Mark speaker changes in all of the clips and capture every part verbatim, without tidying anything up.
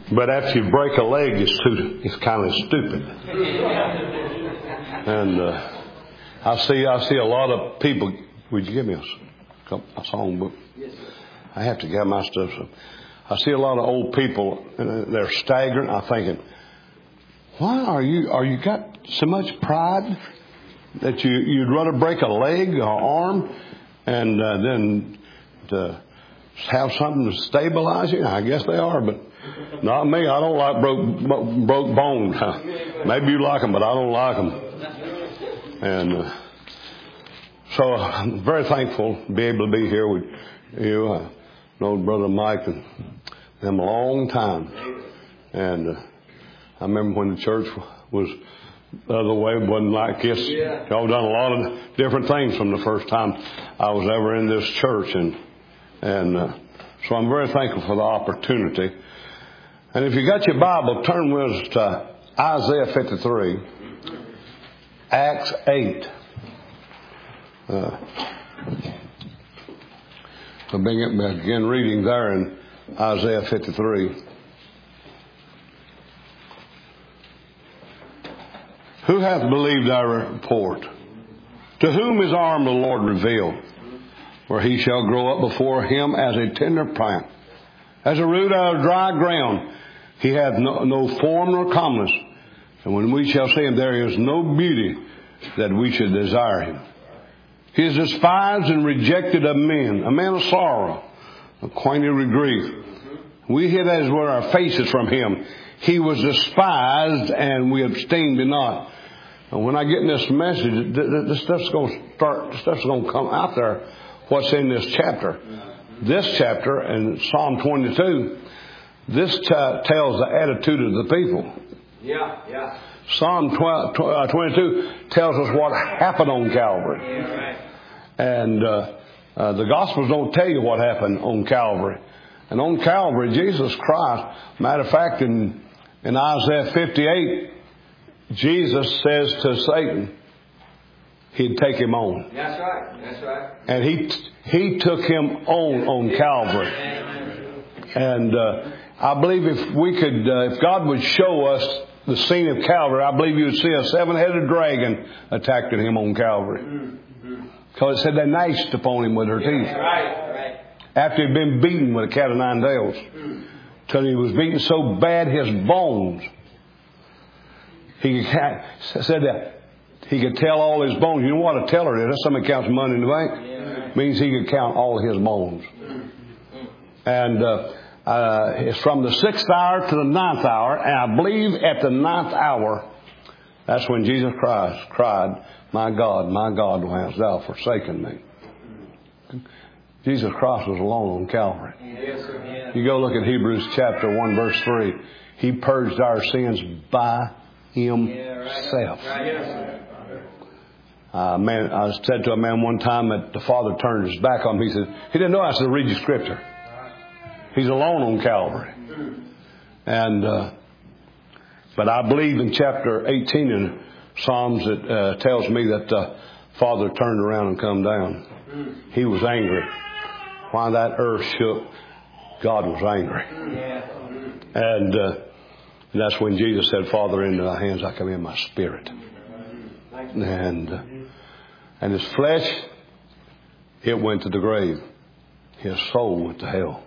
Speaker 1: But after you break a leg, it's too, it's kind of stupid. And uh, I see, I see a lot of people. Would you give me a, a song book? I have to get my stuff. So I see a lot of old people, and they're staggering. I'm thinking, why are you? Are you got so much pride that you you'd rather break a leg or arm, and uh, then to have something to stabilize you? I guess they are, but not me. I don't like broke broke bones. Maybe you like them, but I don't like them. And uh, so I'm very thankful to be able to be here with you. I know Brother Mike and them a long time. And uh, I remember when the church was the other way, it wasn't like this. Y'all done a lot of different things from the first time I was ever in this church. And, and uh, so I'm very thankful for the opportunity. And if you got your Bible, turn with us to Isaiah fifty-three, Acts eight. Uh, I'll begin reading there in Isaiah fifty-three. Who hath believed our report? To whom his arm the Lord revealed? For he shall grow up before him as a tender plant, as a root out of dry ground. He hath no, no form nor comeliness. And when we shall see him, there is no beauty that we should desire him. He is despised and rejected of men, a man of sorrow, acquainted with grief. We hid as were our faces from him. He was despised, and we esteemed him not. And when I get in this message, this stuff's going to start. This stuff's going to come out there. What's in this chapter? This chapter in Psalm twenty-two. This t- tells the attitude of the people.
Speaker 2: Yeah, yeah.
Speaker 1: Psalm twenty-two tells us what happened on Calvary.
Speaker 2: Yeah, right.
Speaker 1: And uh, uh, the Gospels don't tell you what happened on Calvary. And on Calvary, Jesus Christ, matter of fact, in, in Isaiah fifty-eight, Jesus says to Satan, he'd take him on.
Speaker 2: That's right. That's right.
Speaker 1: And he he took him on on Calvary. And uh, I believe if we could, uh, if God would show us the scene of Calvary, I believe you would see a seven-headed dragon attacking him on Calvary. Because it said they gnashed upon him with her teeth.
Speaker 2: Right, right.
Speaker 1: After he'd been beaten with a cat of nine tails. Till he was beaten so bad his bones. He said that he could tell all his bones. You know what a teller is? That's somebody counts money in the bank.
Speaker 2: Yeah.
Speaker 1: Means he could count all his bones. And uh, uh, it's from the sixth hour to the ninth hour. And I believe at the ninth hour, that's when Jesus Christ cried, "My God, my God, why hast thou forsaken me?" Jesus Christ was alone on Calvary.
Speaker 2: Yes, sir.
Speaker 1: You go look at Hebrews chapter one, verse three. He purged our sins by himself. Uh, man, I said to a man one time that the Father turned his back on him. He said, he didn't know I said, read your scripture. He's alone on Calvary. And, uh, but I believe in chapter eighteen in Psalms it uh, tells me that the Father turned around and come down. He was angry. Why that earth shook, God was angry. And uh, that's when Jesus said, Father, into thy hands I commend my spirit. And, uh, and his flesh, it went to the grave. His soul went to hell.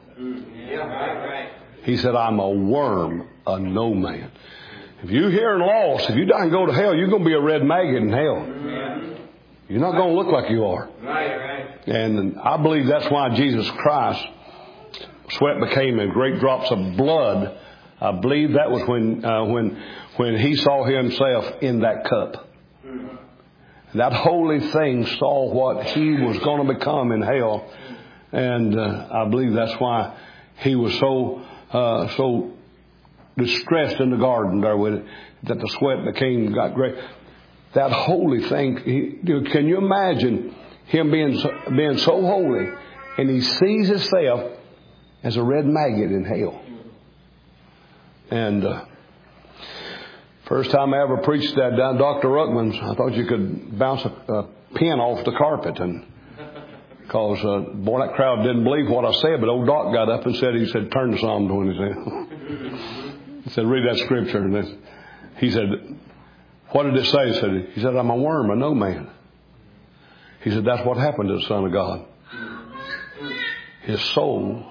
Speaker 1: He said, I'm a worm, a no man. If you're here and lost, if you die and go to hell, you're going to be a red maggot in hell. You're not going to look like you are.
Speaker 2: Right, right.
Speaker 1: And I believe that's why Jesus Christ, sweat became in great drops of blood. I believe that was when uh, when when he saw himself in that cup. That holy thing saw what he was going to become in hell. And uh, I believe that's why he was so uh, so distressed in the garden there with it, that the sweat became got great. That holy thing. He, can you imagine him being so, being so holy, and he sees himself as a red maggot in hell? And uh, first time I ever preached that down Doctor Ruckman's, I thought you could bounce a, a pin off the carpet, and because uh, boy, that crowd didn't believe what I said. But old Doc got up and said, he said, turn to Psalm twenty-two. He said, read that scripture. And then he said, what did it say? He said, he said, I'm a worm, a no man. He said, that's what happened to the Son of God. His soul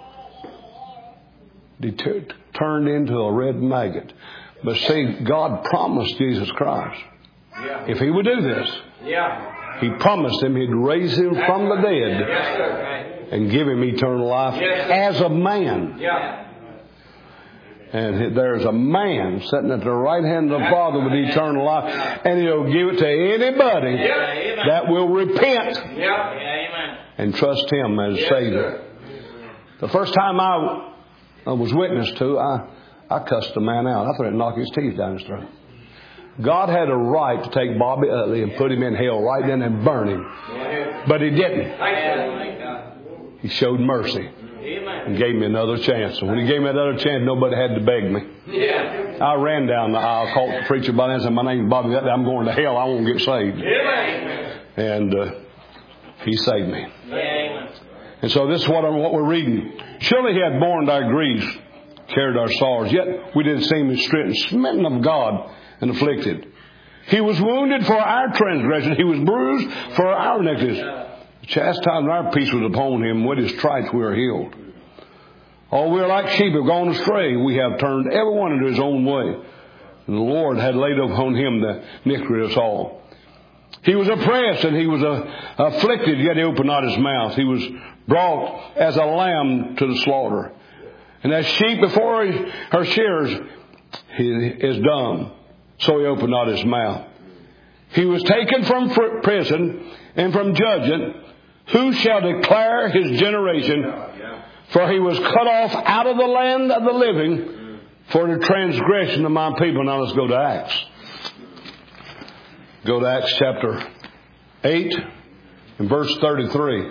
Speaker 1: deter- turned into a red maggot. But see, God promised Jesus Christ,
Speaker 2: Yeah.
Speaker 1: if he would do this,
Speaker 2: Yeah.
Speaker 1: he promised him he'd raise him from the dead
Speaker 2: Yes, sir. Right.
Speaker 1: and give him eternal life
Speaker 2: Yes.
Speaker 1: as a man.
Speaker 2: Yeah.
Speaker 1: And there's a man sitting at the right hand of the Father with eternal life, and he'll give it to anybody
Speaker 2: Yeah.
Speaker 1: that will repent
Speaker 2: Yeah. Amen.
Speaker 1: and trust him as
Speaker 2: Yes,
Speaker 1: Savior.
Speaker 2: sir.
Speaker 1: The first time I, I was witness to, I, I cussed the man out. I thought I'd knock his teeth down his throat. God had a right to take Bobby Utley and put him in hell right then and burn him.
Speaker 2: Yeah.
Speaker 1: But he didn't.
Speaker 2: Thank God.
Speaker 1: He showed mercy
Speaker 2: Amen.
Speaker 1: and gave me another chance. And when he gave me another chance, nobody had to beg me.
Speaker 2: Yeah.
Speaker 1: I ran down the aisle, called the preacher by and said, my name's Bobby Utley. I'm going to hell. I won't get saved.
Speaker 2: Amen.
Speaker 1: And uh, he saved me.
Speaker 2: Amen.
Speaker 1: And so this is what, what we're reading. Surely he hath borne our griefs, carried our sorrows. Yet we didn't see him as stricken, smitten of God, and afflicted. He was wounded for our transgression. He was bruised for our iniquities. The chastisement of our peace was upon him. With his stripes we are healed. All we are like sheep have gone astray. We have turned everyone into his own way. And the Lord had laid upon him the iniquity of us all. He was oppressed and he was uh, afflicted, yet he opened not his mouth. He was brought as a lamb to the slaughter. And as sheep before her shearers, he is dumb. So he opened not his mouth. He was taken from prison and from judgment. Who shall declare his generation? For he was cut off out of the land of the living for the transgression of my people. Now let's go to Acts. Go to Acts chapter eight and verse thirty-three.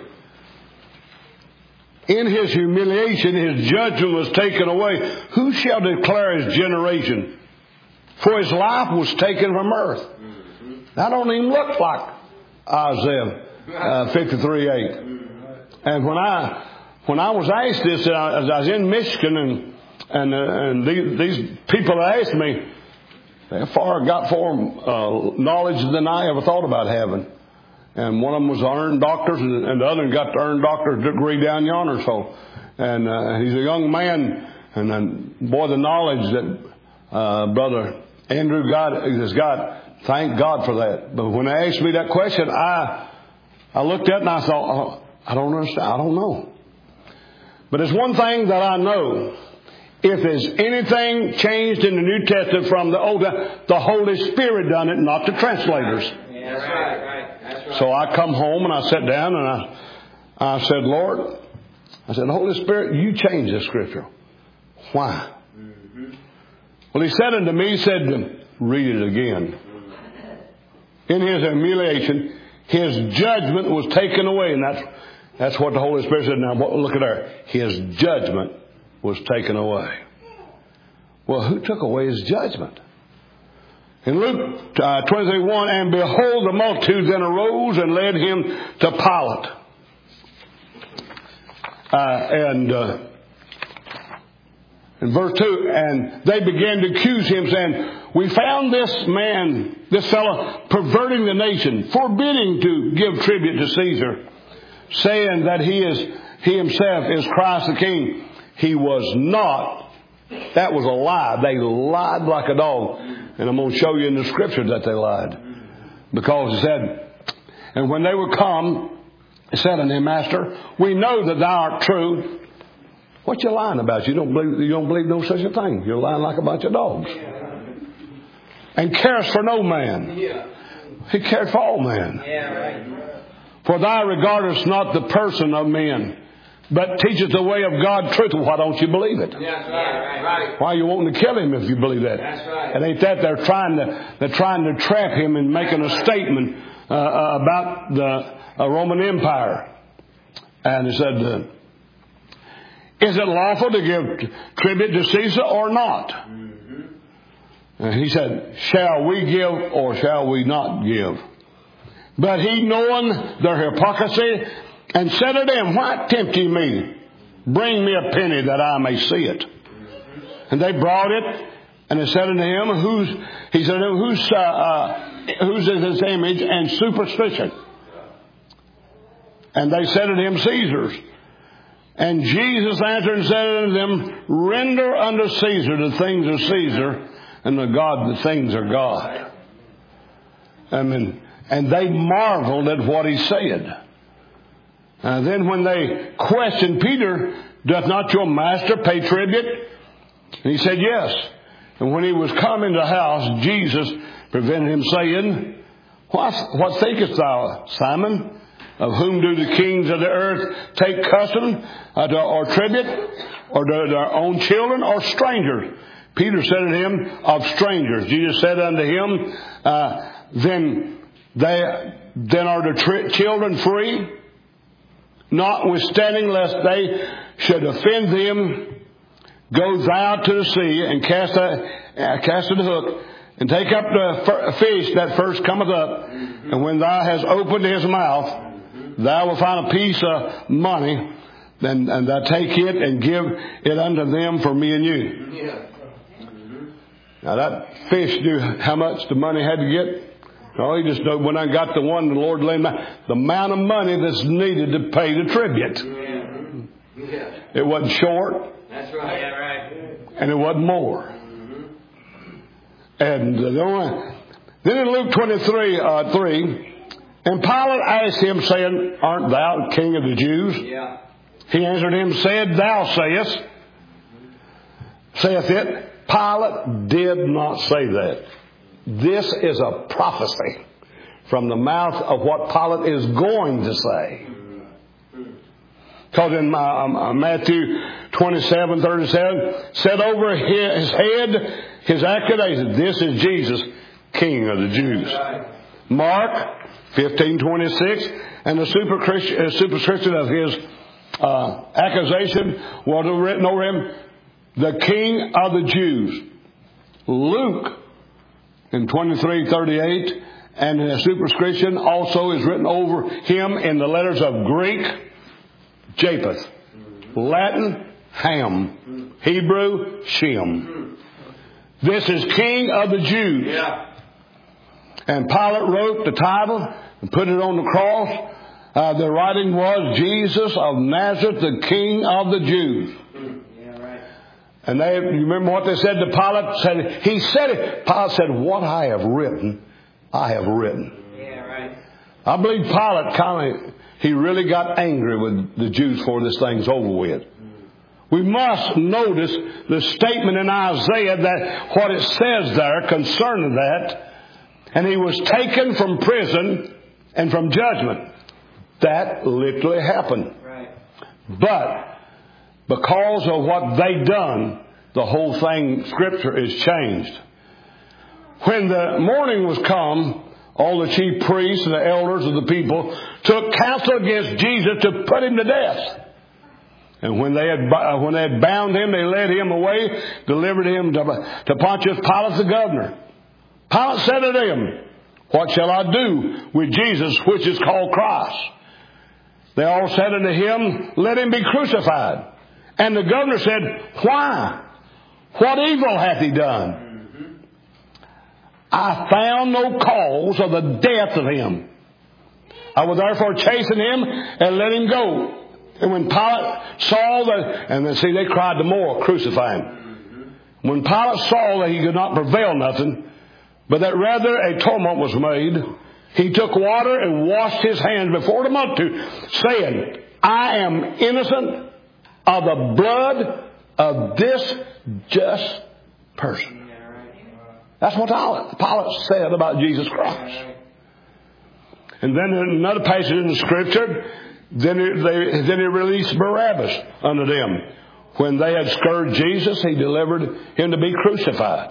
Speaker 1: In his humiliation, his judgment was taken away. Who shall declare his generation? For his life was taken from earth. That don't even look like Isaiah uh, fifty-three eight. And when I when I was asked this, uh, I was in Michigan, and and, uh, and these, these people asked me, they far got far uh, knowledge than I ever thought about having. And one of them was earned doctors, and, and the other one got the earned doctor's degree down yonder. So, and uh, he's a young man, and then boy, the knowledge that uh, Brother Andrew got has got. Thank God for that. But when they asked me that question, I I looked at it and I thought, oh, I don't understand. I don't know. But there's one thing that I know. If there's anything changed in the New Testament from the Old, the Holy Spirit done it, not the translators.
Speaker 2: Yeah, that's right, right. That's right.
Speaker 1: So I come home and I sat down and I I said, Lord, I said, Holy Spirit, you change this scripture. Why? Mm-hmm. Well, he said unto me, he said, read it again. In his humiliation, his judgment was taken away. And that's, that's what the Holy Spirit said. Now, look at there. His judgment was taken away. Well, who took away his judgment? In Luke uh, twenty-three one, and behold, the multitude then arose and led him to Pilate. Uh, and uh, in verse two, and they began to accuse him, saying, we found this man, this fellow, perverting the nation, forbidding to give tribute to Caesar, saying that he is he himself is Christ the King. He was not. That was a lie. They lied like a dog. And I'm going to show you in the scriptures that they lied. Because it said, and when they were come, it said unto him, Master, we know that thou art true. What you lying about? You don't believe, you don't believe no such a thing. You're lying like a bunch of dogs. And carest for no man. He cared for all men. For thou regardest not the person of men, but teacheth the way of God truth. Why don't you believe it?
Speaker 2: That's right, right.
Speaker 1: Why are you wanting to kill him if you believe that?
Speaker 2: That's right.
Speaker 1: And ain't that they're trying to they're trying to trap him and making a statement uh, uh, about the uh, Roman Empire. And he said, uh, "Is it lawful to give tribute to Caesar or not?" Mm-hmm. And he said, "Shall we give or shall we not give?" But he, knowing their hypocrisy, and said to them, why tempt ye me? Bring me a penny that I may see it. And they brought it, And they said unto him, who's, he said, who's, uh, uh, whose is his image and superstition? And they said unto him, Caesar's. And Jesus answered and said unto them, render unto Caesar the things of Caesar, and to God the things of God. I mean, and they marveled at what he said. And then when they questioned Peter, doth not your master pay tribute? And he said, yes. And when he was come into the house, Jesus prevented him, saying, What, what thinkest thou, Simon? Of whom do the kings of the earth take custom uh, to, or tribute, or to their own children, or strangers? Peter said unto him, of strangers. Jesus said unto him, uh, then they then are the tri- children free, notwithstanding lest they should offend them. Go thou to the sea and cast a uh, cast a hook, and take up the f- fish that first cometh up, and when thou hast opened his mouth, thou wilt find a piece of money, and, and thou take it and give it unto them for me and you.
Speaker 2: Yeah.
Speaker 1: Now that fish knew how much the money had to get. Oh, he just knew when I got the one, the Lord laid my, the amount of money that's needed to pay the tribute.
Speaker 2: Yeah. Yeah.
Speaker 1: It wasn't short.
Speaker 2: That's right. Yeah, right.
Speaker 1: And it wasn't more.
Speaker 2: Mm-hmm.
Speaker 1: And uh, the only, then in Luke twenty-three, uh, three, and Pilate asked him, saying, art thou king of the Jews?
Speaker 2: Yeah.
Speaker 1: He answered him, said, thou sayest. Saith it. Pilate did not say that. This is a prophecy from the mouth of what Pilate is going to say. Because in uh, Matthew twenty-seven, thirty-seven, said over his head his accusation, this is Jesus, King of the Jews. Mark fifteen, twenty-six, and the superscription, uh, superscription of his uh, accusation was written over him, the King of the Jews. Luke in twenty-three, thirty-eight, and the superscription also is written over him in the letters of Greek, Japheth, Latin, Ham, Hebrew, Shem. This is King of the Jews.
Speaker 2: Yeah.
Speaker 1: And Pilate wrote the title and put it on the cross. Uh, the writing was Jesus of Nazareth, the King of the Jews.
Speaker 2: Yeah, right.
Speaker 1: And they, you remember what they said to Pilate? Said, he said it. Pilate said, what I have written, I have written.
Speaker 2: Yeah, right.
Speaker 1: I believe Pilate kind of, he really got angry with the Jews before this thing's over with. We must notice the statement in Isaiah that what it says there concerning that. And he was taken from prison and from judgment. That literally happened.
Speaker 2: Right.
Speaker 1: But because of what they done, the whole thing, Scripture, is changed. When the morning was come, all the chief priests and the elders of the people took counsel against Jesus to put him to death. And when they had when they had bound him, they led him away, delivered him to, to Pontius Pilate the governor. Pilate said to them, what shall I do with Jesus, which is called Christ? They all said unto him, let him be crucified. And the governor said, why? What evil hath he done? Mm-hmm. I found no cause of the death of him. I will therefore chasten him and let him go. And when Pilate saw that, and then see, they cried the more, crucify him. Mm-hmm. When Pilate saw that he could not prevail nothing, but that rather a tumult was made, he took water and washed his hands before the multitude, saying, I am innocent of the blood of this just person. That's what Pilate said about Jesus Christ. And then in another passage in the Scripture, then he, they, then he released Barabbas unto them. When they had scourged Jesus, he delivered him to be crucified.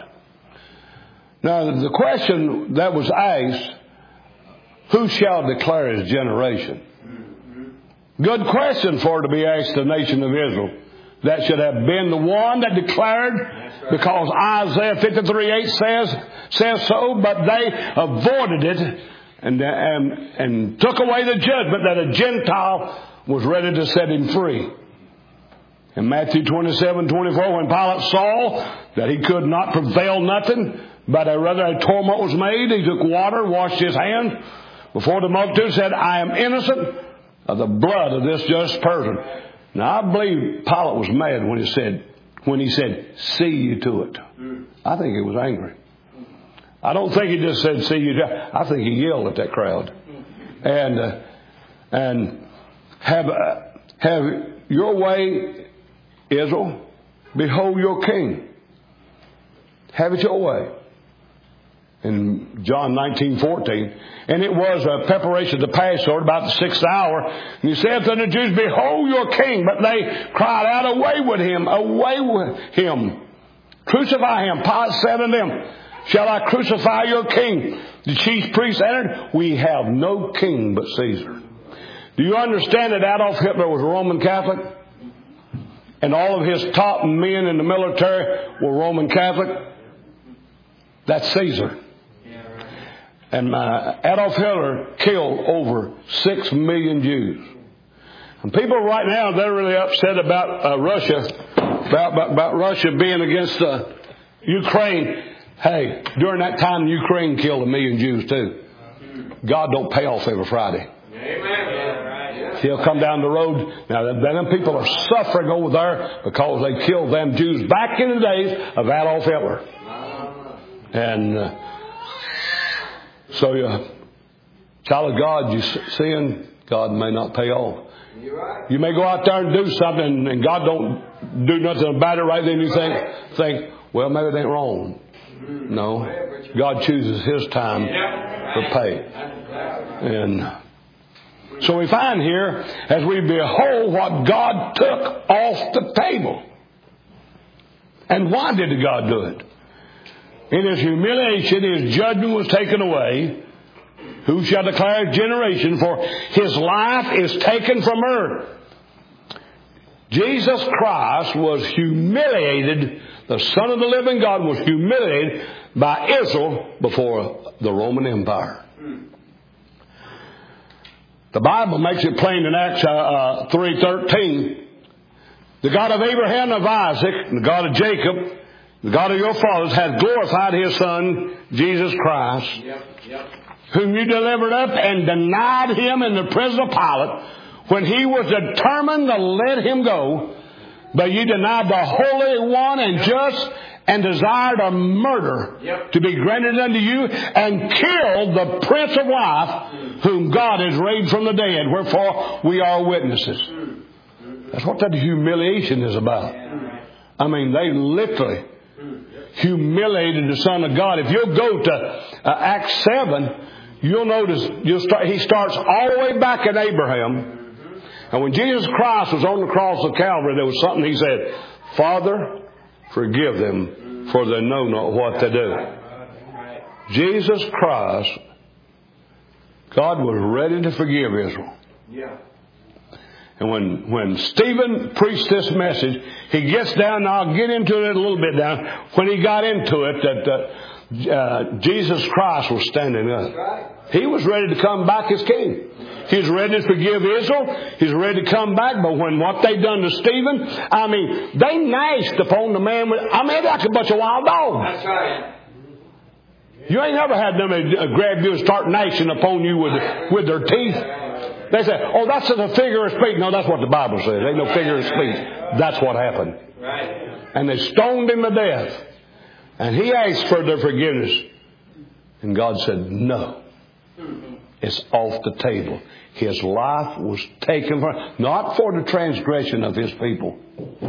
Speaker 1: Now, the question that was asked, who shall declare his generation? Good question for it to be asked the nation of Israel. That should have been the one that declared, right, because Isaiah fifty-three eight says, says so, but they avoided it and, and, and took away the judgment that a Gentile was ready to set him free. In Matthew twenty-seven twenty-four, when Pilate saw that he could not prevail nothing, but a rather a torment was made, he took water, washed his hands before the multitude, said, I am innocent of the blood of this just person. Now, I believe Pilate was mad when he said, when he said, see you to it. I think he was angry. I don't think he just said, see you to it. I think he yelled at that crowd. And, uh, and have, uh, have your way, Israel, behold your king. Have it your way. In John nineteen fourteen. And it was a preparation of the Passover, about the sixth hour. And he said to the Jews, behold your king. But they cried out, away with him, away with him. Crucify him. Pilate said unto them, shall I crucify your king? The chief priests answered, we have no king but Caesar. Do you understand that Adolf Hitler was a Roman Catholic? And all of his top men in the military were Roman Catholic? That's Caesar. And uh, Adolf Hitler killed over six million Jews. And people right now, they're really upset about uh, Russia, about, about, about Russia being against uh, Ukraine. Hey, during that time, Ukraine killed a million Jews too. God don't pay off every Friday.
Speaker 2: Amen.
Speaker 1: He'll come down the road. Now, them people are suffering over there because they killed them Jews back in the days of Adolf Hitler. And uh, so, uh, child of God, you sin, God may not pay off. You may go out there and do something, and God don't do nothing about it right then. You think, think, well, maybe it ain't wrong. No, God chooses His time to pay. And so we find here, as we behold what God took off the table. And why did God do it? In His humiliation, His judgment was taken away. Who shall declare His generation? For His life is taken from earth. Jesus Christ was humiliated. The Son of the living God was humiliated by Israel before the Roman Empire. The Bible makes it plain in Acts uh, uh, three thirteen. The God of Abraham, of Isaac, the God of Jacob, the God of your fathers, hath glorified His Son, Jesus Christ,
Speaker 2: Yep, yep.
Speaker 1: whom you delivered up and denied Him in the prison of Pilate, when He was determined to let Him go. But you denied the Holy One and just, and desired a murder
Speaker 2: Yep.
Speaker 1: to be granted unto you, and killed the Prince of Life, whom God has raised from the dead. Wherefore we are witnesses. That's what that humiliation is about. I mean, they literally humiliated the Son of God. If you'll go to uh, Acts seven, you'll notice you'll start, he starts all the way back in Abraham. And when Jesus Christ was on the cross of Calvary, there was something He said, Father, forgive them, for they know not what they do. Jesus Christ, God was ready to forgive Israel.
Speaker 2: Yeah.
Speaker 1: And when, when Stephen preached this message, he gets down, and I'll get into it a little bit down, when he got into it, that uh, uh, Jesus Christ was standing up. He was ready to come back as king. He's ready to forgive Israel. He's ready to come back. But when what they done to Stephen, I mean, they gnashed upon the man with, I mean, like a bunch of wild dogs.
Speaker 2: That's right.
Speaker 1: You ain't never had them uh, grab you and start gnashing upon you with, with their teeth. They say, oh, that's a figure of speech. No, that's what the Bible says. Ain't no figure of speech. That's what happened.
Speaker 2: Right.
Speaker 1: And they stoned him to death. And he asked for their forgiveness. And God said, no. It's off the table. His life was taken from, not for the transgression of His people.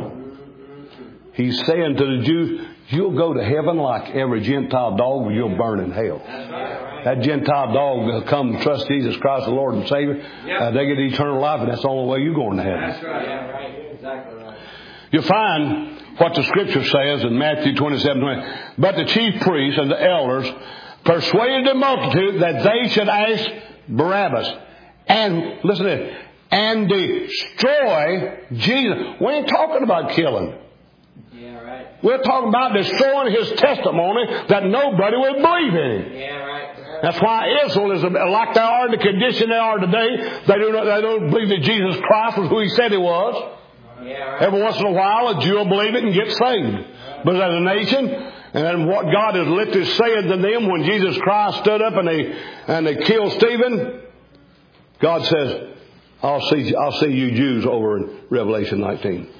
Speaker 1: He's saying to the Jews, you'll go to heaven like every Gentile dog, or you'll burn in hell. That Gentile dog will come and trust Jesus Christ, the Lord and Savior. Uh, they get eternal life, and that's the only way you're going to heaven.
Speaker 2: That's right. Yeah, right. Exactly right.
Speaker 1: You'll find what the Scripture says in Matthew twenty-seven twenty. But the chief priests and the elders persuaded the multitude that they should ask Barabbas. And, listen to this, and destroy Jesus. We ain't talking about killing.
Speaker 2: Yeah, right.
Speaker 1: We're talking about destroying His testimony that nobody would believe in Him.
Speaker 2: Yeah, right.
Speaker 1: That's why Israel is like they are in the condition they are today. They do not, they don't believe that Jesus Christ was who He said He was.
Speaker 2: Yeah, right.
Speaker 1: Every once in a while, a Jew will believe it and get saved. But as a nation, and then what God has lifted saying to them when Jesus Christ stood up and they and they killed Stephen, God says, I'll see I'll see you Jews over in Revelation nineteen.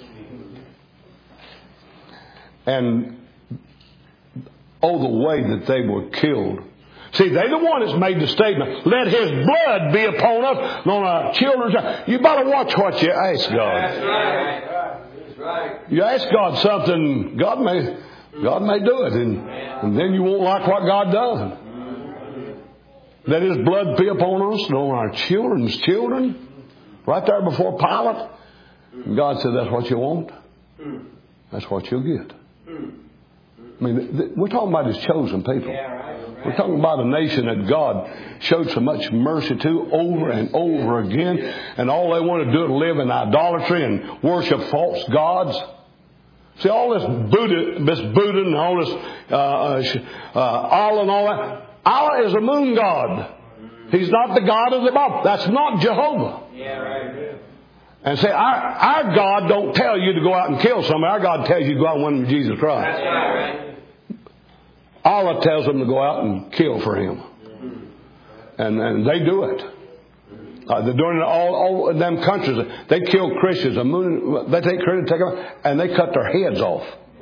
Speaker 1: And oh, the way that they were killed. See, they're the one that's made the statement, let His blood be upon us and on our children. You better watch what you ask God.
Speaker 2: That's right. That's right.
Speaker 1: You ask God something, God may God may do it, and, and then you won't like what God does. Let His blood be upon us and on our children's children. Right there before Pilate. And God said, that's what you want. That's what you'll get. I mean, th- we're talking about His chosen people.
Speaker 2: Yeah, right.
Speaker 1: We're talking about a nation that God showed so much mercy to over and over again. And all they want to do is live in idolatry and worship false gods. See, all this Buddha, this Buddha and all this uh, uh, Allah and all that. Allah is a moon god. He's not the God of the Bible. That's not Jehovah.
Speaker 2: Yeah, right.
Speaker 1: And say, our, our God don't tell you to go out and kill somebody. Our God tells you to go out and win Jesus Christ.
Speaker 2: That's right.
Speaker 1: Allah tells them to go out and kill for Him. And, and they do it. Uh, they're doing it all, all in them countries. They kill Christians. They take Christians, take them, and they cut their heads off.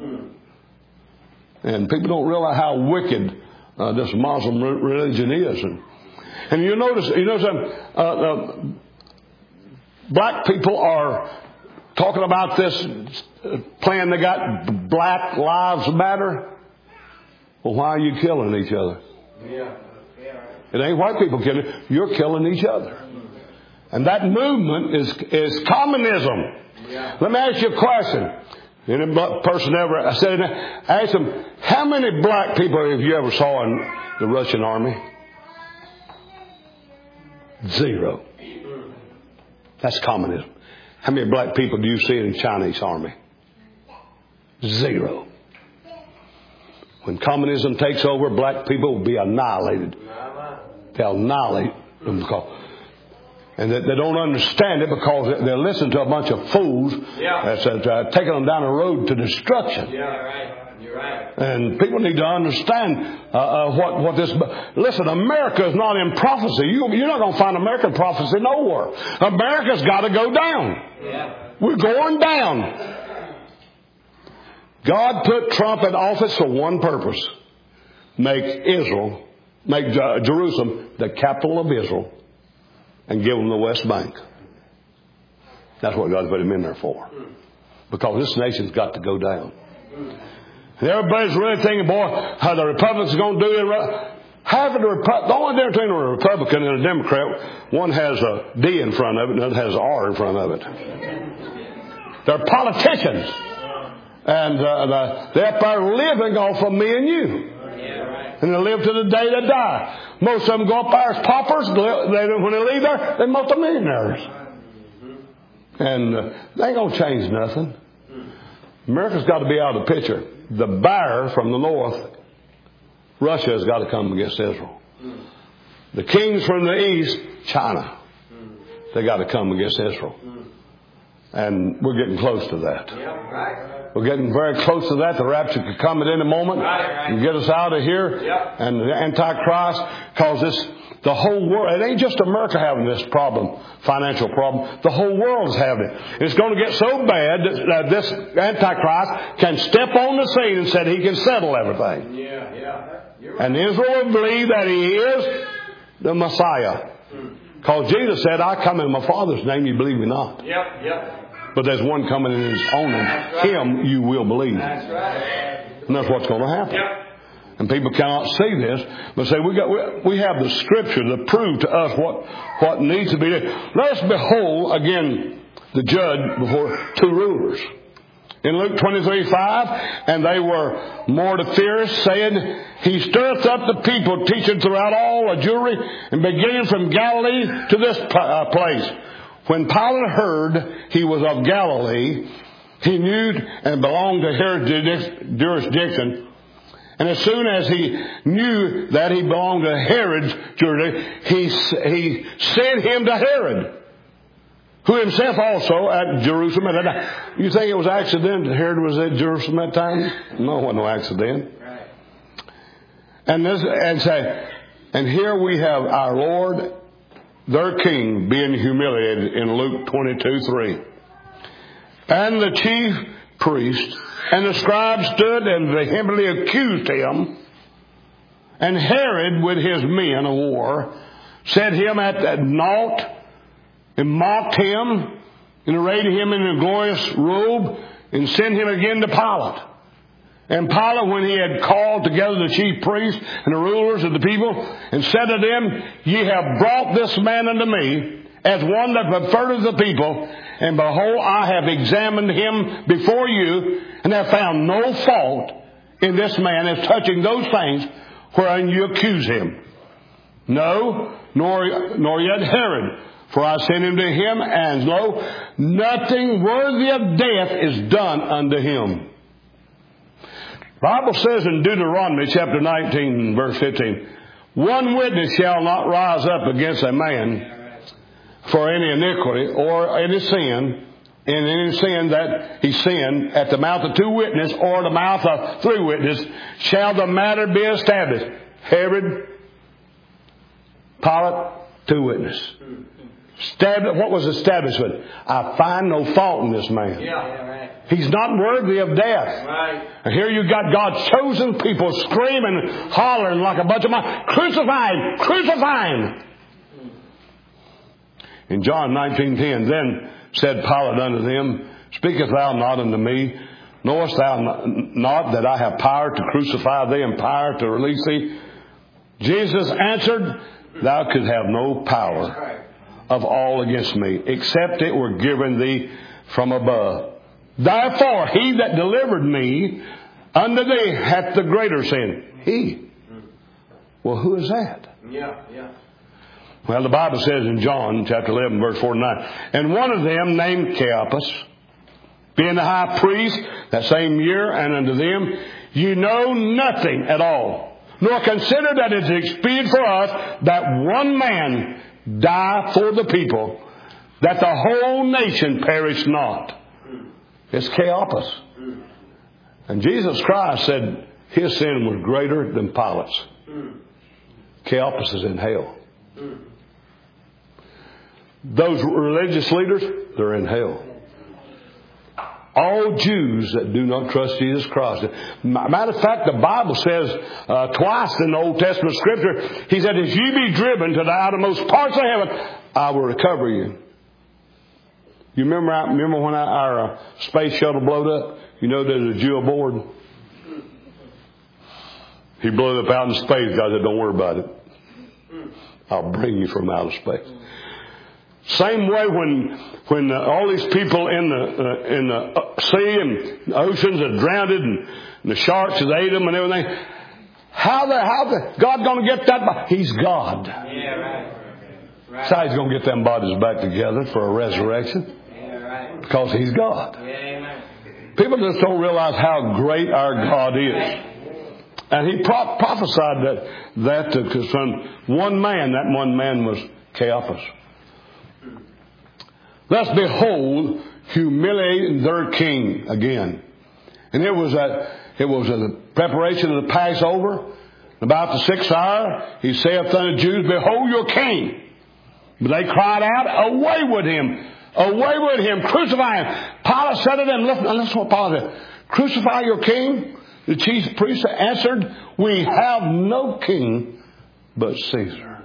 Speaker 1: And people don't realize how wicked uh, this Muslim religion is. And, and you notice, you notice uh, uh, black people are talking about this plan they got, Black Lives Matter. Well, why are you killing each other?
Speaker 2: Yeah.
Speaker 1: It ain't white people killing. You're killing each other. And that movement is is communism.
Speaker 2: Yeah.
Speaker 1: Let me ask you a question. Any black person ever, I said, ask them, how many black people have you ever saw in the Russian army? Zero. That's communism. How many black people do you see in the Chinese army? Zero. When communism takes over, black people will be annihilated. They'll annihilate them because, and they, they don't understand it because they listen to a bunch of fools
Speaker 2: Yeah.
Speaker 1: that's uh, taking them down a road to destruction.
Speaker 2: Yeah, right. You're right.
Speaker 1: And people need to understand uh, uh, what what this. Listen, America is not in prophecy. You, you're not going to find American prophecy nowhere. America's got to go down.
Speaker 2: Yeah.
Speaker 1: We're going down. God put Trump in office for one purpose: make Israel, make Jerusalem the capital of Israel, and give them the West Bank. That's what God put him in there for. Because this nation's got to go down. And everybody's really thinking, boy, how the Republicans are going to do it. Half of the, Repu- the only difference between a Republican and a Democrat, one has a D in front of it and the other has an R in front of it. They're politicians. And uh, they're up there living off of me and you.
Speaker 2: Yeah, right.
Speaker 1: And they live to the day they die. Most of them go up there as paupers. They, when they leave there, they're multimillionaires. And uh, they ain't going to change nothing. America's got to be out of the picture. The buyer from the north, Russia, has got to come against Israel. The kings from the east, China, they got to come against Israel. And we're getting close to that.
Speaker 2: Yeah, right.
Speaker 1: We're getting very close to that. The rapture could come at any moment
Speaker 2: Right, right.
Speaker 1: and get us out of here.
Speaker 2: Yep.
Speaker 1: And the Antichrist, because this, the whole world, it ain't just America having this problem, financial problem. The whole world is having it. It's going to get so bad that this Antichrist can step on the scene and say he can settle everything.
Speaker 2: Yeah, yeah. You're right.
Speaker 1: And Israel will believe that he is the Messiah. Because Jesus said, I come in my Father's name, you believe me not.
Speaker 2: Yep, yep.
Speaker 1: But there's one coming in his own name. Him you will believe.
Speaker 2: That's right.
Speaker 1: And that's what's going to happen.
Speaker 2: Yep.
Speaker 1: And people cannot see this, but say we got we, we have the Scripture to prove to us what what needs to be done. Let us behold again the judge before two rulers. In Luke twenty-three five, and they were more to fear, saying, He stirreth up the people, teaching throughout all the Jewry, and beginning from Galilee to this uh, place. When Pilate heard he was of Galilee, he knew and belonged to Herod's jurisdiction. And as soon as he knew that he belonged to Herod's jurisdiction, he, he sent him to Herod. who himself also at Jerusalem at that time. You think it was accident that Herod was at Jerusalem at that time? No, it wasn't no accident.
Speaker 2: Right.
Speaker 1: And this, and say, and here we have our Lord, their King, being humiliated in Luke twenty-two three. And the chief priest and the scribes stood and vehemently accused him. And Herod, with his men of war, set him at that naught and mocked him and arrayed him in a glorious robe and sent him again to Pilate. And Pilate, when he had called together the chief priests and the rulers of the people, and said to them, Ye have brought this man unto me as one that perverteth the people, and behold, I have examined him before you, and have found no fault in this man as touching those things wherein you accuse him. No, nor nor yet Herod, for I sent him to him, and lo, nothing worthy of death is done unto him. The Bible says in Deuteronomy chapter nineteen, verse fifteen, one witness shall not rise up against a man for any iniquity or any sin, in any sin that he sinned, at the mouth of two witnesses or the mouth of three witnesses, shall the matter be established. Herod, Pilate, two witnesses. Established, what was establishment? I find no fault in this man.
Speaker 2: Yeah, right.
Speaker 1: He's not worthy of death.
Speaker 2: Right.
Speaker 1: And here you got God's chosen people screaming, hollering like a bunch of mice, crucify him, crucify him. In John nineteen ten, then said Pilate unto them, Speakest thou not unto me? Knowest thou not that I have power to crucify thee and power to release thee? Jesus answered, Thou couldst have no power of all against me, except it were given thee from above. Therefore, he that delivered me unto thee hath the greater sin. He. Well, who is that?
Speaker 2: Yeah, yeah.
Speaker 1: Well, the Bible says in John chapter eleven, verse forty-nine, and one of them named Caiaphas, being the high priest that same year, and unto them, you know nothing at all, nor consider that it is expedient for us that one man die for the people, that the whole nation perish not. It's Caiaphas. And Jesus Christ said his sin was greater than Pilate's. Caiaphas is in hell. Those religious leaders, they're in hell. All Jews that do not trust Jesus Christ. Matter of fact, the Bible says uh, twice in the Old Testament Scripture, He said, if you be driven to the outermost parts of heaven, I will recover you. You remember remember when our uh, space shuttle blowed up? You know there's a Jew aboard. He blew up out in space. God said, don't worry about it. I'll bring you from outer space. Same way when when uh, all these people in the uh, in the sea and the oceans are drowned and, and the sharks have ate them and everything. How the how the God going to get that? By? He's God.
Speaker 2: Yeah, right. Right.
Speaker 1: So He's going to get them bodies back together for a resurrection.
Speaker 2: Yeah, right.
Speaker 1: Because He's God.
Speaker 2: Yeah, amen.
Speaker 1: People just don't realize how great our God is. And He pro- prophesied that that to concern one man. That one man was Caiaphas. Thus behold, humiliating their king again. And it was a, it was a preparation of the Passover. About the sixth hour, he saith unto the Jews, behold your king. But they cried out, away with him, away with him, crucify him. Pilate said to them, listen, listen what Pilate said, crucify your king. The chief priest answered, we have no king but Caesar.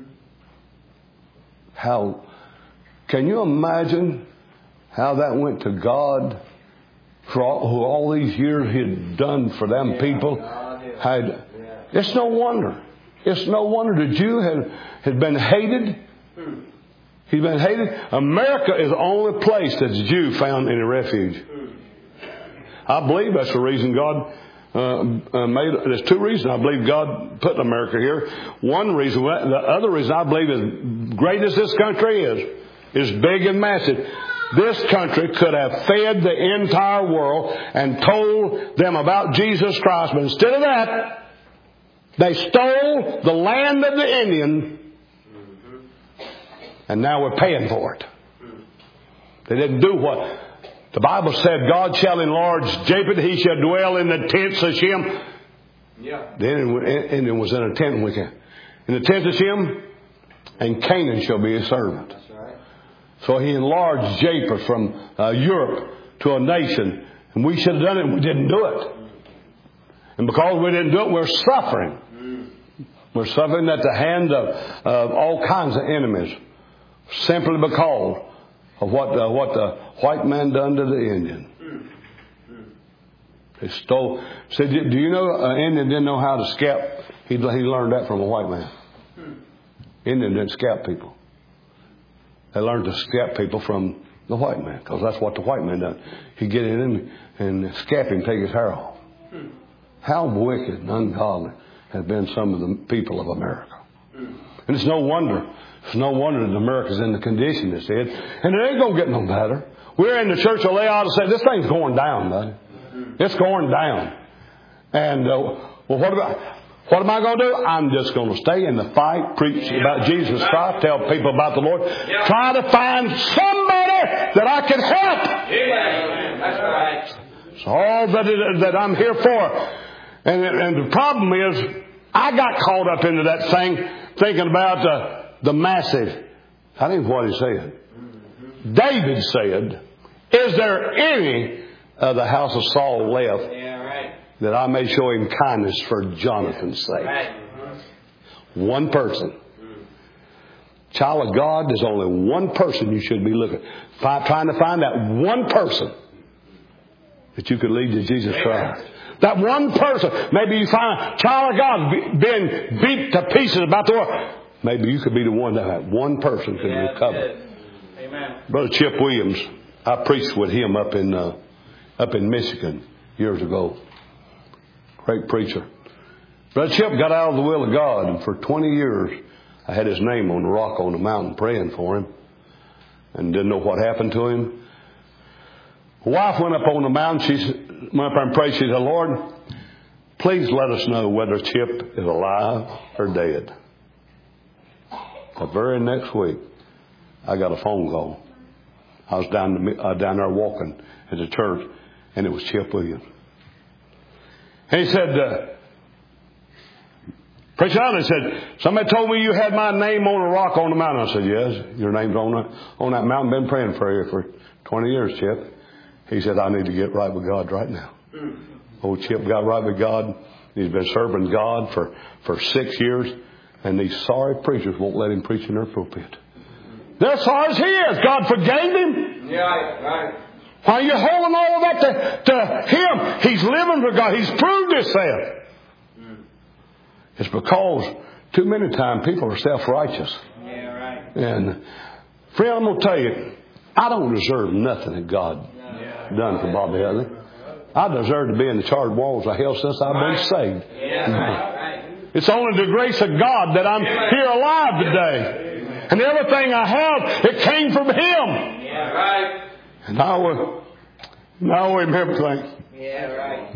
Speaker 1: How Can you imagine how that went to God for all, who all these years He had done for them yeah, people? Had, yeah. It's no wonder. It's no wonder the Jew had, had been hated. Hmm. He's been hated. America is the only place that the Jew found any refuge. Hmm. I believe that's the reason God uh, uh, made. There's two reasons I believe God put America here. One reason, the other reason I believe, as great as this country is, is big and massive. This country could have fed the entire world and told them about Jesus Christ. But instead of that, they stole the land of the Indian. And now we're paying for it. They didn't do what the Bible said. God shall enlarge Japheth. He shall dwell in the tents of Shem.
Speaker 2: Yeah.
Speaker 1: The Indian was in a tent with him. In the tent of Shem, and Canaan shall be his servant.
Speaker 2: That's right.
Speaker 1: So he enlarged Japheth from uh, Europe to a nation. And we should have done it, and we didn't do it. And because we didn't do it, we're suffering. We're suffering at the hand of, of all kinds of enemies. Simply because of what the, what the white man done to the Indian. They stole. Said, do you know an Indian didn't know how to scalp? He, he learned that from a white man. Indian didn't scalp people. They learned to scalp people from the white man, because that's what the white man done. He'd get in and, and scalp him, take his hair off. How wicked and ungodly have been some of the people of America. And it's no wonder. It's no wonder that America's in the condition it's in. And it ain't going to get no better. We're in the church of Laodicea. This thing's going down, buddy. It's going down. And, uh, well, what about... What am I going to do? I'm just going to stay in the fight, preach about Jesus Christ, tell people about the Lord, try to find somebody that I can help.
Speaker 2: Amen. That's right.
Speaker 1: It's all that, it, that I'm here for. And, and the problem is, I got caught up into that thing, thinking about the, the massive. I think what he said. David said, is there any of the house of Saul left?
Speaker 2: Yeah, right.
Speaker 1: That I may show him kindness for Jonathan's sake.
Speaker 2: Right.
Speaker 1: One person. Child of God, there's only one person you should be looking. Fi- trying to find that one person that you could lead to Jesus Christ. That one person. Maybe you find a child of God be, being beat to pieces about the world. Maybe you could be the one that that one person could
Speaker 2: Yeah,
Speaker 1: recover.
Speaker 2: Amen.
Speaker 1: Brother Chip Williams, I preached with him up in uh, up in Michigan years ago. Great preacher. Brother Chip got out of the will of God, and for twenty years I had his name on the rock on the mountain praying for him, and didn't know what happened to him. My wife went up on the mountain. She went up and prayed. She said, Lord, please let us know whether Chip is alive or dead. The very next week, I got a phone call. I was down, the, uh, down there walking at the church, and it was Chip Williams. And he said, uh, Preacher Allen, he said, somebody told me you had my name on a rock on the mountain. I said, yes, your name's on that, on that mountain. Been praying for you for twenty years, Chip. He said, I need to get right with God right now. Old Chip got right with God. He's been serving God for, for six years. And these sorry preachers won't let him preach in their pulpit. They're sorry as he is. God forgave him.
Speaker 2: Yeah, right.
Speaker 1: Why are you holding all of that to, to him? He's living for God. He's proved himself. Mm. It's because too many times people are self-righteous.
Speaker 2: Yeah, right.
Speaker 1: And friend, I'm going to tell you, I don't deserve nothing that God yeah. done for Bobby Heather. I deserve to be in the charred walls of hell since I've been saved.
Speaker 2: Yeah, right, right.
Speaker 1: It's only the grace of God that I'm here alive today. And everything I have, it came from Him.
Speaker 2: Yeah, right.
Speaker 1: And I will, now we remember things.
Speaker 2: Yeah, right.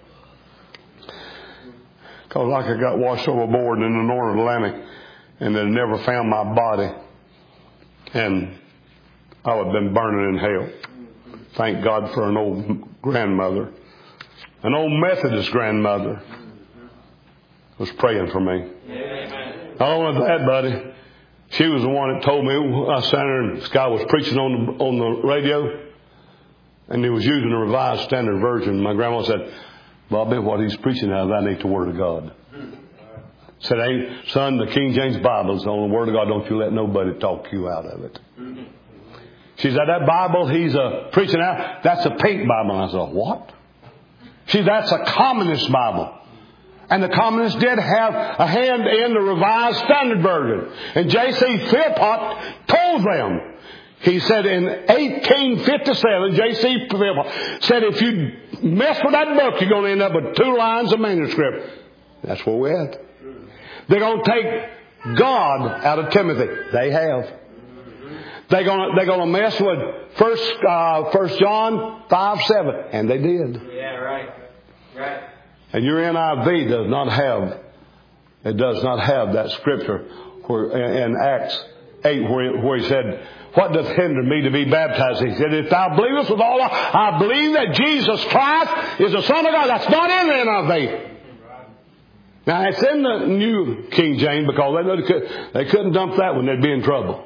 Speaker 1: Because like I got washed overboard in the North Atlantic and they never found my body. And I would have been burning in hell. Thank God for an old grandmother. An old Methodist grandmother was praying for me.
Speaker 2: Amen.
Speaker 1: Not only that, buddy, she was the one that told me. I sat there and this guy was preaching on the, on the radio, and he was using the Revised Standard Version. My grandma said, Bobby, what he's preaching out of that ain't the Word of God. Said, hey, son, the King James Bible is on the Word of God. Don't you let nobody talk you out of it. She said, that Bible he's uh, preaching out, that's a pink Bible. And I said, what? She said, that's a communist Bible. And the communists did have a hand in the Revised Standard Version. And J C Philpott told them, he said in eighteen fifty-seven, J C Philpott said, if you mess with that book, you're going to end up with two lines of manuscript. That's where we're at. They're going to take God out of Timothy. They have. They're going to, they're going to mess with First, uh, First John five seven. And they did.
Speaker 2: Yeah, right. Right.
Speaker 1: And your N I V does not have, it does not have that scripture where in Acts eight where he, where he said, what doth hinder me to be baptized? He said, if thou believest with all thy, I believe that Jesus Christ is the Son of God. That's not in there of thee. Now, it's in the New King James because they, could, they couldn't dump that one. They'd be in trouble.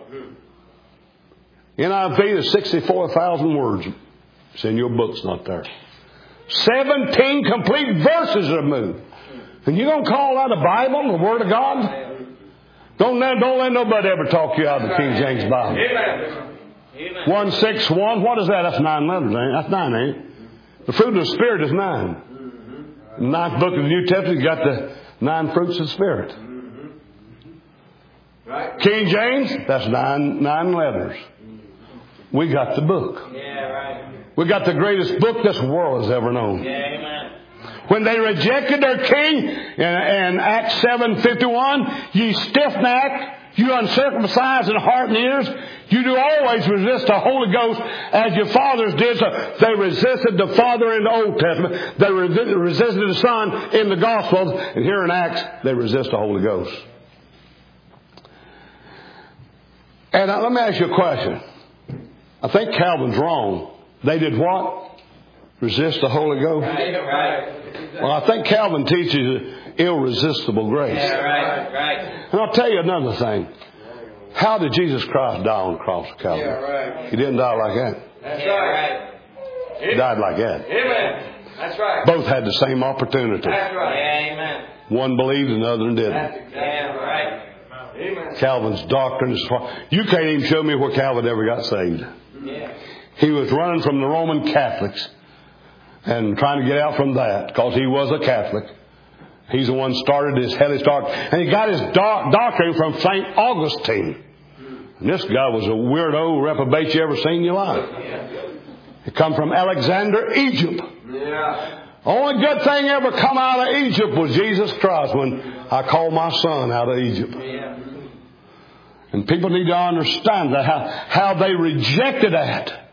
Speaker 1: N I V is sixty-four thousand words. It's in your books, not there. seventeen complete verses are moved. And you're going to call that a Bible, the Word of God? Don't let, don't let nobody ever talk you out of the King James Bible.
Speaker 2: Amen.
Speaker 1: one six one, what is that? That's nine letters, ain't it? That's nine, ain't it? The fruit of the Spirit is nine. The ninth book of the New Testament, you got the nine fruits of the Spirit.
Speaker 2: Right.
Speaker 1: King James, that's nine, nine letters. We got the book.
Speaker 2: Yeah, right.
Speaker 1: We got the greatest book this world has ever known.
Speaker 2: Yeah, amen.
Speaker 1: When they rejected their king in, in Acts seven fifty-one, ye stiff-necked, you uncircumcised in heart and ears, you do always resist the Holy Ghost as your fathers did. So they resisted the Father in the Old Testament. They resisted the Son in the Gospels. And here in Acts, they resist the Holy Ghost. And now, let me ask you a question. I think Calvin's wrong. They did what? Resist the Holy Ghost?
Speaker 2: Right, right.
Speaker 1: Well, I think Calvin teaches irresistible grace.
Speaker 2: Yeah, right, right.
Speaker 1: And I'll tell you another thing. How did Jesus Christ die on the cross of Calvary?
Speaker 2: Yeah, right.
Speaker 1: He didn't die like that.
Speaker 2: That's yeah, right.
Speaker 1: He died like that.
Speaker 2: Amen. That's right.
Speaker 1: Both had the same opportunity.
Speaker 2: That's right. Yeah, amen.
Speaker 1: One believed and the other didn't.
Speaker 2: Yeah, right. Amen.
Speaker 1: Calvin's doctrine is far. You can't even show me where Calvin ever got saved.
Speaker 2: Yeah.
Speaker 1: He was running from the Roman Catholics and trying to get out from that because he was a Catholic. He's the one started his hellish doctrine. And he got his doc- doctrine from Saint Augustine. And this guy was a weirdo reprobate you ever seen in your life. He come from Alexander, Egypt.
Speaker 2: Yeah.
Speaker 1: Only good thing ever come out of Egypt was Jesus Christ when I called my son out of Egypt.
Speaker 2: Yeah.
Speaker 1: And people need to understand that how, how they rejected that.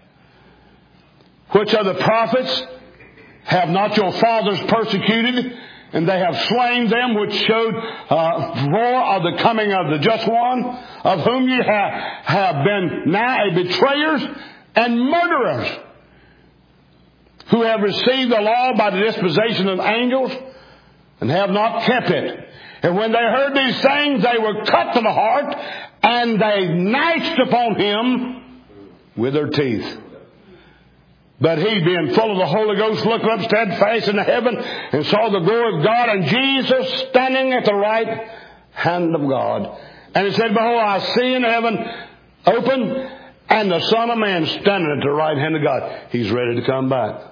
Speaker 1: Which of the prophets have not your fathers persecuted, and they have slain them which showed uh, roar of the coming of the just one, of whom ye have, have been now a betrayers and murderers, who have received the law by the disposition of angels, and have not kept it. And when they heard these things, they were cut to the heart, and they gnashed upon him with their teeth. But he, being full of the Holy Ghost, looked up steadfast into heaven and saw the glory of God and Jesus standing at the right hand of God. And he said, behold, I see in heaven open and the Son of Man standing at the right hand of God. He's ready to come back.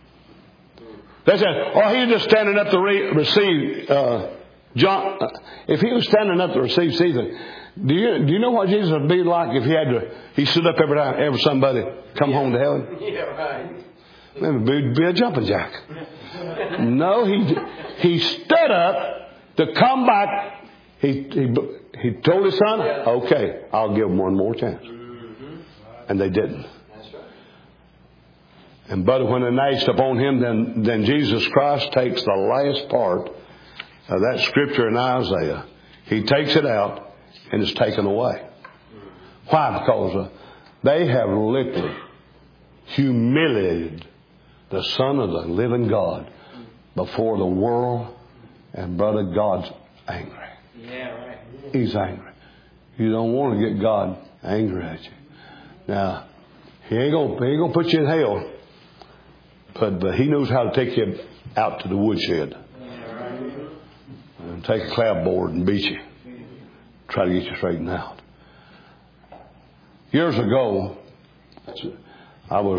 Speaker 1: They said, oh, he's just standing up to re- receive uh, John. If he was standing up to receive Caesar, do you do you know what Jesus would be like if he had to? He stood up every time, every somebody come yeah. home to heaven.
Speaker 2: Yeah, right.
Speaker 1: It would be a jumping jack. No, he he stood up to come back. He he he told his son, "Okay, I'll give him one more chance," mm-hmm. and they didn't.
Speaker 2: That's right.
Speaker 1: And but when they gnashed upon him, then then Jesus Christ takes the last part of that scripture in Isaiah. He takes it out. And it's taken away. Why? Because uh, they have literally humiliated the Son of the living God before the world, and brother, God's angry.
Speaker 2: Yeah, right.
Speaker 1: He's angry. You don't want to get God angry at you. Now, He ain't gonna He ain't gonna put you in hell, but but He knows how to take you out to the woodshed and take a clapboard and beat you. Try to get you straightened out. Years ago, I was,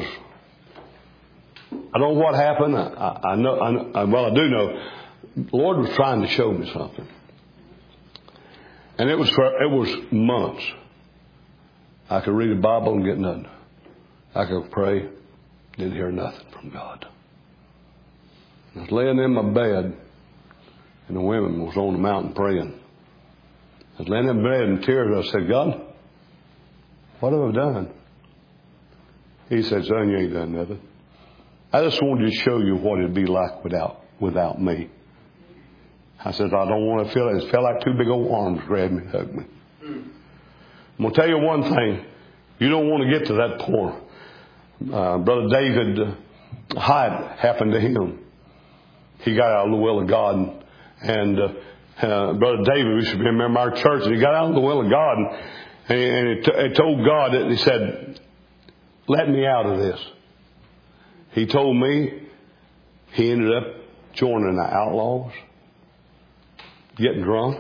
Speaker 1: I don't know what happened. I, I know, I know, well, I do know, the Lord was trying to show me something. And it was for, it was months. I could read the Bible and get nothing. I could pray, didn't hear nothing from God. I was laying in my bed, and the women was on the mountain praying. I was laying in bed in tears. I said, God, what have I done? He said, son, you ain't done nothing. I just wanted to show you what it'd be like without without me. I said, I don't want to feel it. It felt like two big old arms grabbed me and hugged me. I'm going to tell you one thing. You don't want to get to that point. Uh, Brother David uh, Hyatt happened to him. He got out of the will of God. And uh, uh, Brother David, we should remember our church, and he got out of the will of God. And, and he, t- he told God that he said, let me out of this. He told me he ended up joining the outlaws, getting drunk.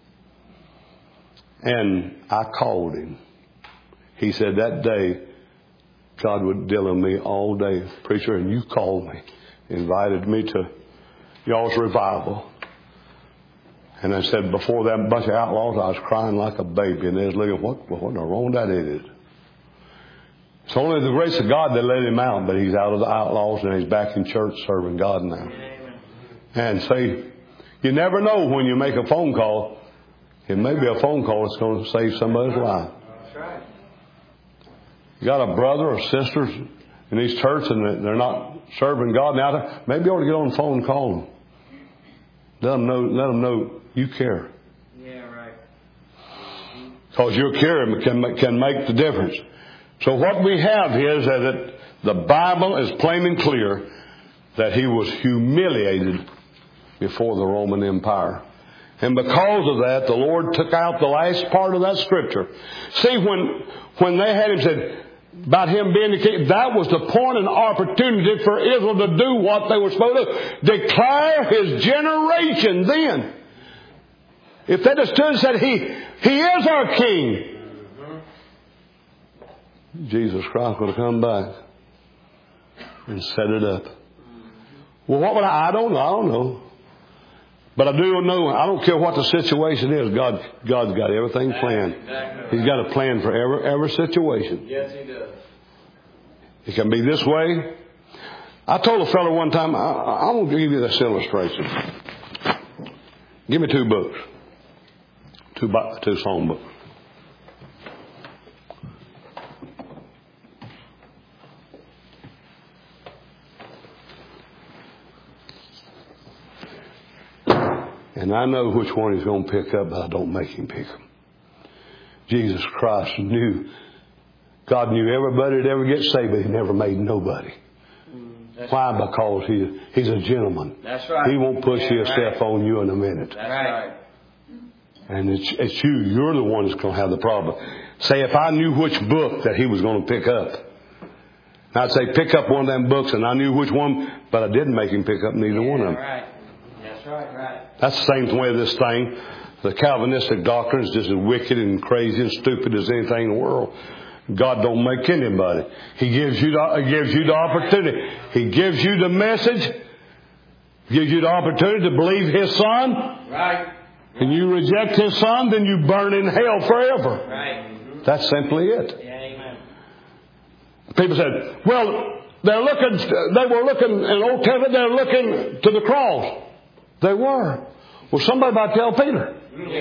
Speaker 1: And I called him. He said that day, God would deal with me all day, preacher, and you called me, invited me to y'all's revival. And I said, before that bunch of outlaws, I was crying like a baby. And they was looking, what, what in the wrong that is? It's only the grace of God that let him out, but he's out of the outlaws and he's back in church serving God now. Amen. And see, you never know when you make a phone call. It may be a phone call that's going to save somebody's life.
Speaker 2: That's right.
Speaker 1: You got a brother or sister in these churches and they're not serving God now. Maybe you ought to get on the phone and call them. Let them know. Let them know you care.
Speaker 2: Yeah, right.
Speaker 1: Because your care can can make the difference. So what we have is that it, the Bible is plain and clear that he was humiliated before the Roman Empire. And because of that, the Lord took out the last part of that scripture. See, when when they had him said about him being the king, that was the point and opportunity for Israel to do what they were supposed to do. Declare his generation then. If they just stood and said, he, he is our king, Jesus Christ would have come back and set it up. Well, what would I, I don't know, I don't know. But I do know, I don't care what the situation is, God, God's got everything planned.
Speaker 2: Exactly.
Speaker 1: He's got a plan for every, every situation.
Speaker 2: Yes, he does.
Speaker 1: It can be this way. I told a fellow one time, I, I'm going to give you this illustration. Give me two books. Two, two song books. And I know which one he's going to pick up, but I don't make him pick them. Jesus Christ knew, God knew everybody would ever get saved, but he never made nobody. That's Why? Right. Because he, he's a gentleman.
Speaker 2: That's right.
Speaker 1: He won't push
Speaker 2: yeah,
Speaker 1: his
Speaker 2: right.
Speaker 1: stuff on you in a minute.
Speaker 2: That's right.
Speaker 1: And it's, it's you. You're the one that's going to have the problem. Say, if I knew which book that he was going to pick up, I'd say pick up one of them books, and I knew which one, but I didn't make him pick up neither
Speaker 2: yeah,
Speaker 1: one of them.
Speaker 2: Right. That's right, right.
Speaker 1: That's the same way this thing. The Calvinistic doctrine is just as wicked and crazy and stupid as anything in the world. God don't make anybody. He gives you the, he gives you the opportunity. He gives you the message. Gives you the opportunity to believe His Son.
Speaker 2: Right.
Speaker 1: And you reject His Son, then you burn in hell forever.
Speaker 2: Right.
Speaker 1: That's simply it.
Speaker 2: Yeah, amen.
Speaker 1: People said, well, they're looking, they were looking in the Old Testament, they're looking to the cross. They were. Well, somebody about to tell Peter.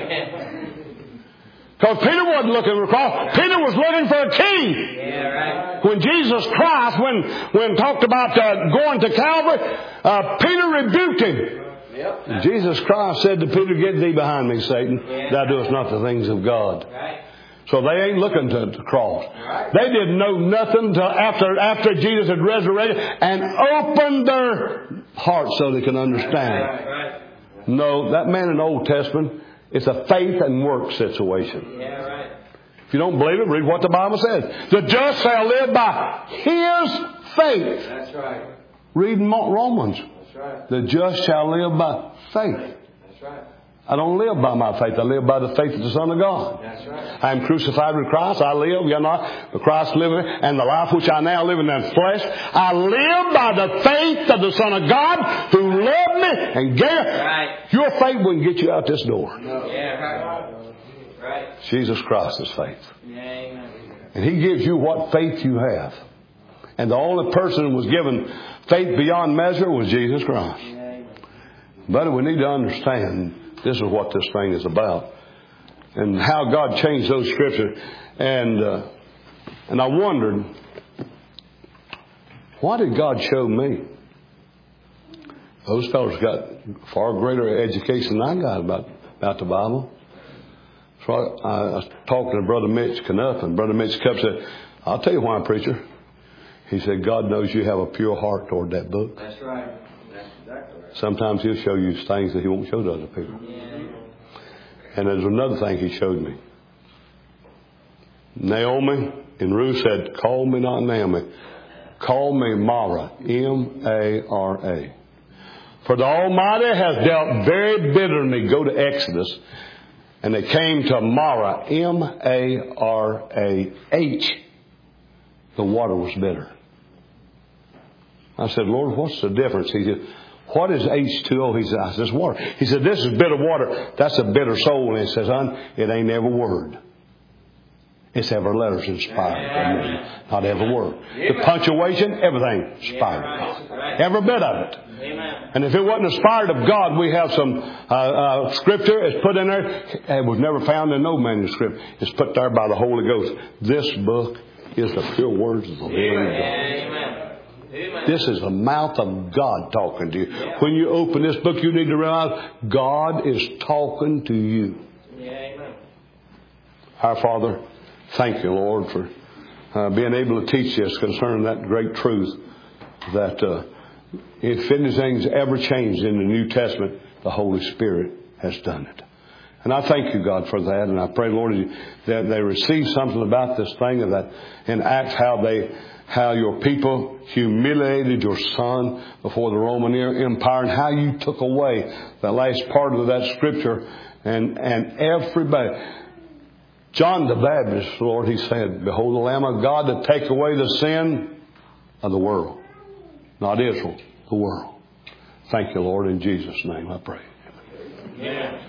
Speaker 1: Because Peter wasn't looking for a cross. Peter was looking for a king.
Speaker 2: Yeah, right.
Speaker 1: When Jesus Christ, when when talked about uh, going to Calvary, uh, Peter rebuked him.
Speaker 2: Yep.
Speaker 1: Jesus Christ said to Peter, get thee behind me, Satan.
Speaker 2: Yeah.
Speaker 1: Thou doest not the things of God.
Speaker 2: Right.
Speaker 1: So they ain't looking to the cross.
Speaker 2: Right.
Speaker 1: They didn't know nothing till after after Jesus had resurrected and opened their hearts so they can understand.
Speaker 2: Right. Right.
Speaker 1: No, that man in the Old Testament, it's a faith and work situation.
Speaker 2: Yeah, right.
Speaker 1: If you don't believe it, read what the Bible says. The just shall live by his faith.
Speaker 2: That's right.
Speaker 1: Read Romans.
Speaker 2: That's right.
Speaker 1: The just shall live by faith.
Speaker 2: That's right.
Speaker 1: I don't live by my faith. I live by the faith of the Son of God.
Speaker 2: That's right.
Speaker 1: I am crucified with Christ. I live, yet not, but Christ liveth, and the life which I now live in the flesh, I live by the faith of the Son of God who loved me and gave.
Speaker 2: Right.
Speaker 1: Your faith wouldn't get you out this door.
Speaker 2: No. Yeah, right. Right.
Speaker 1: Jesus Christ is faith.
Speaker 2: Yeah, amen.
Speaker 1: And He gives you what faith you have. And the only person who was given faith beyond measure was Jesus Christ.
Speaker 2: Yeah, amen.
Speaker 1: But we need to understand this is what this thing is about. And how God changed those scriptures. And uh, and I wondered, what did God show me? Those fellows got far greater education than I got about, about the Bible. So I, I was talking to Brother Mitch Knupp, and Brother Mitch Knupp said, I'll tell you why, preacher. He said, God knows you have a pure heart toward that book.
Speaker 2: That's right. That's exactly right.
Speaker 1: Sometimes He'll show you things that He won't show to other people.
Speaker 2: Yeah.
Speaker 1: And there's another thing He showed me. Naomi and Ruth said, call me not Naomi. Call me Mara. M A R A. For the Almighty has dealt very bitterly. Go to Exodus. And they came to Mara. M A R A H. The water was bitter. I said, Lord, what's the difference? He said, what is H two O? He said, I said, water. He said, this is bitter water. That's a bitter soul. And he says, son, it ain't every word. It's every letter's inspired. Not every word. The punctuation, everything inspired of God. Every bit of it. And if it wasn't inspired of God, we have some uh, uh, scripture. It's put in there. It was never found in no manuscript. It's put there by the Holy Ghost. This book is the pure words of the living God. This is the mouth of God talking to you. When you open this book, you need to realize God is talking to you. Our Father, thank you, Lord, for uh, being able to teach us concerning that great truth that uh, if anything's ever changed in the New Testament, the Holy Spirit has done it. And I thank you, God, for that. And I pray, Lord, that they receive something about this thing, of that in Acts, how they, how your people humiliated your Son before the Roman Empire, and how you took away the last part of that scripture, and and everybody. John the Baptist, Lord, he said, behold the Lamb of God that take away the sin of the world. Not Israel, the world. Thank you, Lord, in Jesus' name I pray.
Speaker 2: Amen.